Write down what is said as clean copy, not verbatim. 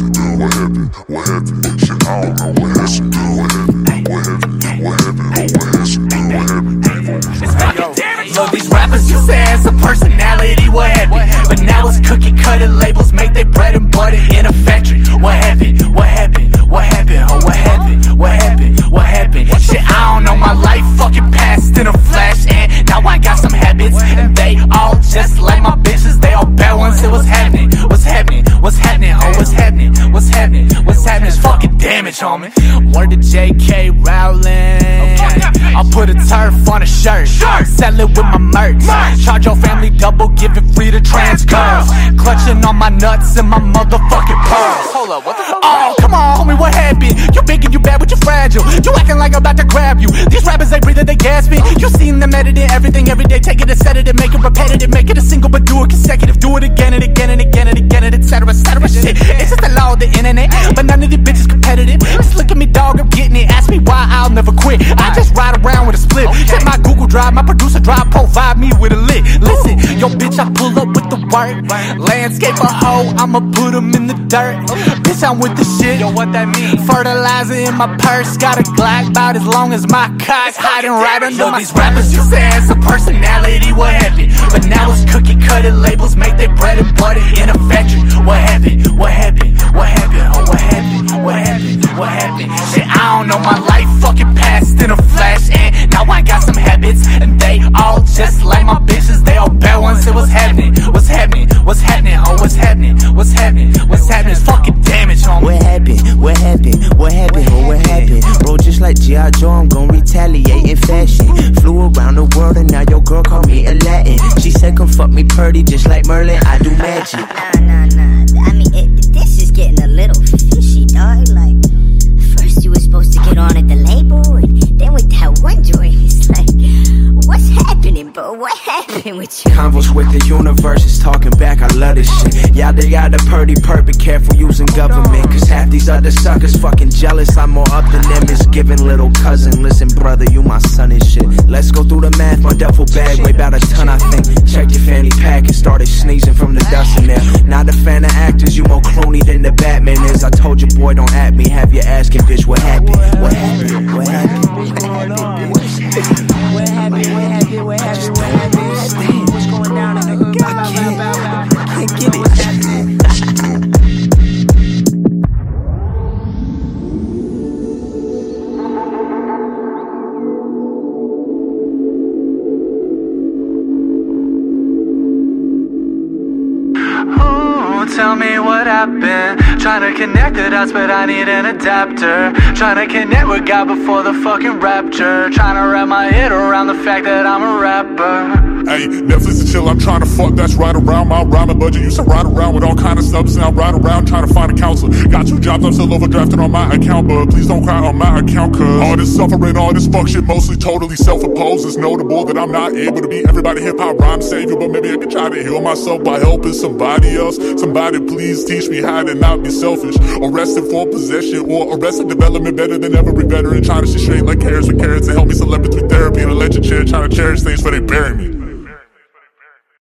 What happened? What happened? Shit, I don't know what happened. What happened? What happened? What happened? What happened? Look, these rappers used to have some personality. What happened? But now it's cookie cutter labels make their bread and butter in a factory. What happened? What happened? What happened? Oh, what happened? What happened? What happened? Shit, I don't know, my life fucking passed in a flash, and now I got some habits, and they all just like my bitches. They all bad ones. So what's happening? What's happening? What's happening? Oh, what's happening? What's happening? What's happening? It's fucking damage, homie. Word to J.K. Rowling. I'll put a turf on a shirt, sell it with my merch. Charge your family double, give it free to trans girls. Clutching on my nuts and my motherfucking pearls. Hold up, what the fuck? Oh, come on, homie, what happened? You big and you bad, but you fragile. You acting like I'm about to grab you. These rappers, they breathing, they gasping. You seen them editing everything every day. Take it and set it and make it repetitive. Make it a single, but do it consecutive. Do it again and again and again and again and etc. etc. Shit, it's just the law of the internet, but none of these bitches competitive. Just look at me, dog, I'm getting it. Ask me why, I'll never quit. I just ride around with a split. Check my Google Drive, my producer drive, provide me with a lick. Listen, yo bitch, I pull up with the work. Landscape a hoe, I'ma put them in the dirt. Bitch, I'm with the shit. Yo, what that mean? Fertilizer in my purse, got a Glock about as long as my cock, hiding right under my. These rappers used to have some personality. What happened? But now it's cookie cutter labels make their bread and butter in a factory. What happened? What happened? What happened? Oh, what happened? What happened? What happened? Shit, I don't know, my life fucking passed in a flash, and now I got some habits, and they all just like my bitches. They all bad ones. So what's happening? What's happening? What's happening? Oh, what's happening? What's happening? What's happening? It's fucking damage, homie. What happened? What happened? What happened? Oh, what happened? Bro, just like G.I. Joe, I'm gon' retaliate in fashion. Flew around the world and now your girl call me Aladdin. She said come fuck me purdy just like Merlin, I do magic. Nah. I mean, this is getting a little fishy, dog. Like, first you were supposed to get on at the label, and then with that one joint, it's like, what's happening, bro? What happened with you? Converse with the universe is talking back, I love this shit. Yeah, they got the purdy perp, be careful using government, cause half these other suckers fucking jealous. I'm more up than them, it's giving little cousin. Listen, brother, you my son and shit. Let's go through the math, my duffel bag weigh about a ton, I think. Check your fanny pack and started sneezing from the dust in there. Not a fan of actors, you more clooney than the Batman is. I told you, boy, don't at me, have you asking, bitch, what happened? What happened? What happened? What happened? What happened? What happened? What happened? What happened? What's going down in the hood? I can't get it. Tell me what happened. Trying to connect the dots, but I need an adapter. Trying to connect with God before the fucking rapture. Trying to wrap my head around the fact that I'm a rapper. Hey, Netflix and chill, I'm trying to fuck, that's right around my rhyming budget. Used to ride around with all kind of stuff, now ride around trying to find a counselor. Got 2 jobs, I'm still overdrafted on my account, but please don't cry on my account, cause all this suffering, all this fuck shit, mostly totally self-imposed. It's notable that I'm not able to be everybody hip-hop rhyme savior, but maybe I can try to heal myself by helping somebody else. Somebody please teach me how to not be selfish. Arrested for possession or arrested development better than every veteran. Trying to shit straight like carrots with carrots and help me select between therapy and electric chair. Trying to cherish things before they bury me.